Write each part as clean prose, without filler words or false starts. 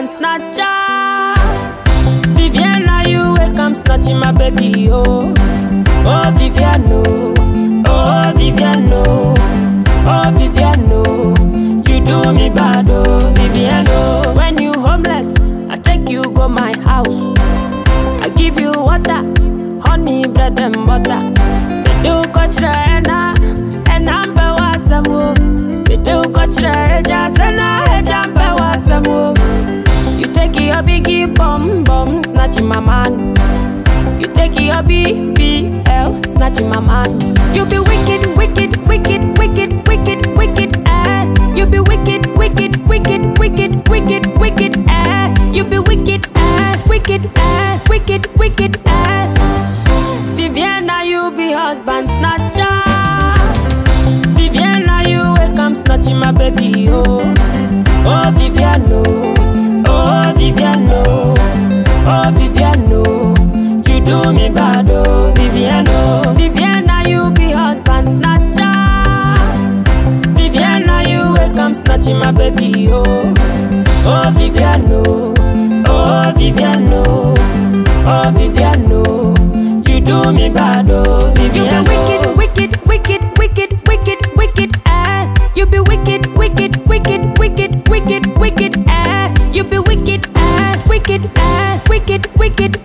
husband snatcher. Viviana, you wake, I'm snatching my baby, oh. Oh, Viviano, oh, Viviano, oh, Viviano. You do me bad, oh, Viviano. When you homeless, I take you go my house. I give you water, honey, bread and butter. We do coach the henna, and I'm bewasamu. We do coach the hedges, and I hedge bewasamu. You take your biggie bum, snatching my man. You take your BBL, snatching my man. You be wicked, wicked, wicked, wicked, wicked, wicked, eh. You be wicked, wicked, wicked, wicked, wicked, wicked, eh. You be wicked, wicked, wicked, wicked, Viviana, you be husband snatcher. Viviana, you wake, I'm snatching my baby, oh. Oh, Viviano, oh, Viviano, oh, Viviano. You do me bad, oh, Viviano. Viviana, you be husband snatcher. Viviana, you wake, I'm snatching my baby, oh. Oh, Viviano, oh, Viviano, oh, Viviano. You do me bad, oh, Viviano. You be wicked, wicked, wicked, wicked, wicked, eh. You be wicked, wicked, wicked, wicked, wicked, wicked, eh. You be wicked, wicked, wicked, wicked,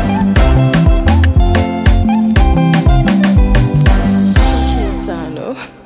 Chisano.